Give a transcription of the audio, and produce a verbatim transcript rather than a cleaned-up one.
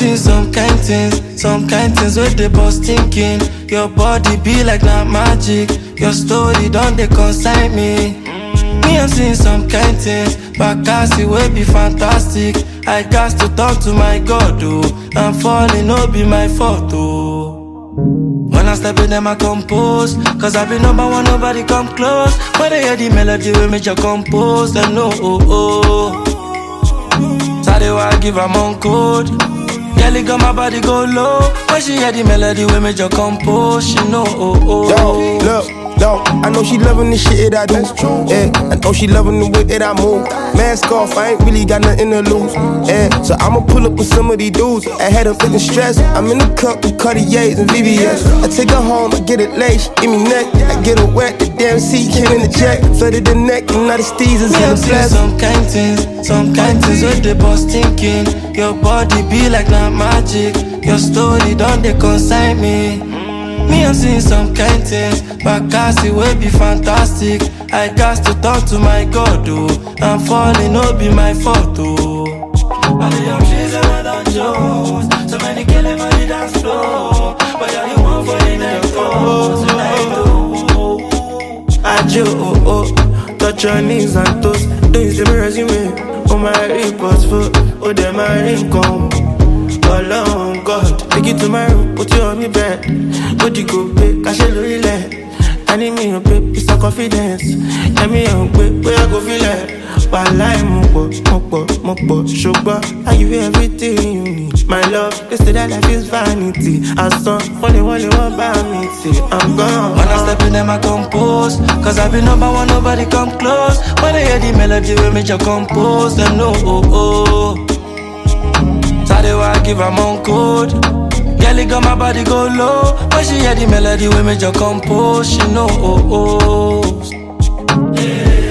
seen some kind things, some kind things where they bust thinking. Your body be like that magic. Your story don't they consign me. Me I'm seeing some kind things, but I see will be fantastic. I got to talk to my God, oh. I'm falling, no be my fault, oh. When I step in them I compose, cause I be number one, nobody come close. When they hear the melody we make you compose, them know, oh, oh. So they why I give them on code. Girl, got my body go low. When she hear the melody we make you compose, she know, oh, oh. Yo, look. No, I know she loving the shit that I do. Yeah, I know she loving the way that I move. Mask off, I ain't really got nothing to lose. Yeah, so I'ma pull up with some of these dudes. I had them feeling stressed. I'm in the cup with Cartiers and V V S. I take her home, I get it laced, give me neck. I get her wet, the damn seat came in the jack. Flooded the neck, and now the steezers in the flesh. Some kind things, some kind things where they bust thinking. Your body be like that magic. Your story don't they consign me. Me I'm seeing some kind things, but I see will be fantastic. I got to talk to my God, oh. I'm falling, no be my fault, oh. All the young trees and I don't choose. So many killing on the dance floor, but you're the one for the next floor. Tonight, oh. I do, oh, oh. Touch your knees and toes. Don't you see my resume? Oh my reports for, oh them my income. Alone, God, take you to my room, put you on me bed. What you go pay, cash it really. I need me a pay, it's a confidence. Let me a pay, where I go feel it. While I'm moko, moko, moko, sugar. I give you everything you need. My love, they say that life is vanity. I saw only one, one by me, see, I'm gone. When I step in them I compose, cause I be number one, nobody come close. When I hear the melody we make you compose, them know, oh, oh. So they why I give them on code. Girl, got my body go low. When she hear the melody we make you compose, she know, oh, oh. Yeah.